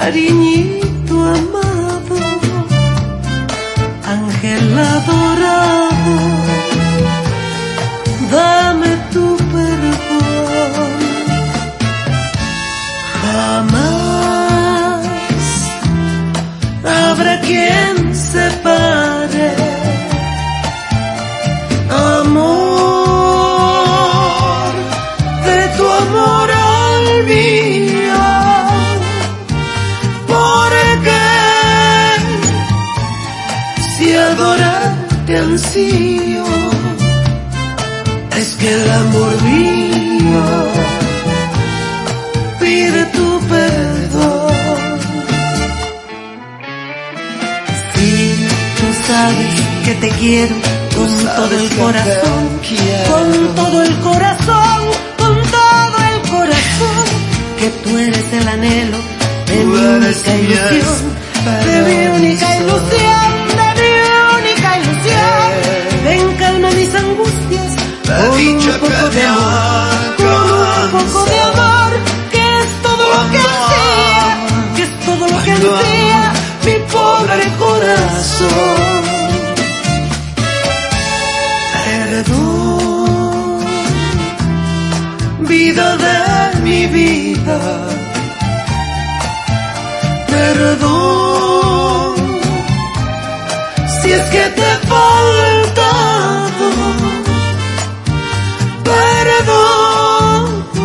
cariñito amado, ángel adorado, dame tu perdón. Jamás habrá quien separe amor de tu amor al mío, porque si adorarte ansío, es que el amor mío pide tu perdón. Si tú sabes que te quiero con todo el corazón, con todo el corazón, con todo el corazón, que tú eres el anhelo de mi única ilusión, de mi única ilusión, de mi única ilusión. Ven, calma mis angustias con un poco de amor, con un poco de amor, que es todo lo que ansía, que es todo lo que ansía mi pobre corazón. Perdón, vida de mi vida, perdón, si es que te he faltado, perdón,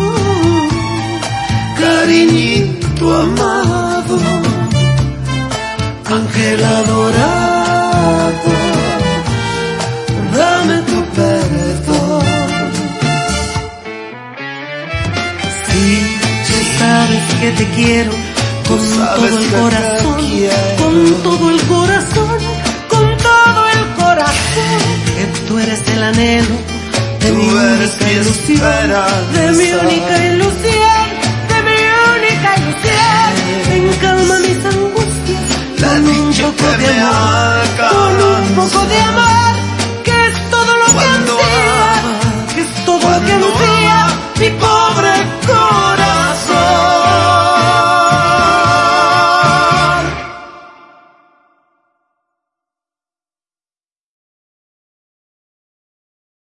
cariñito amado, ángel adorado, dame tu perdón. Si tú sabes que te quiero con todo el corazón, con todo el corazón, con todo el corazón, que tú eres el anhelo de mi única ilusión, de mi única ilusión.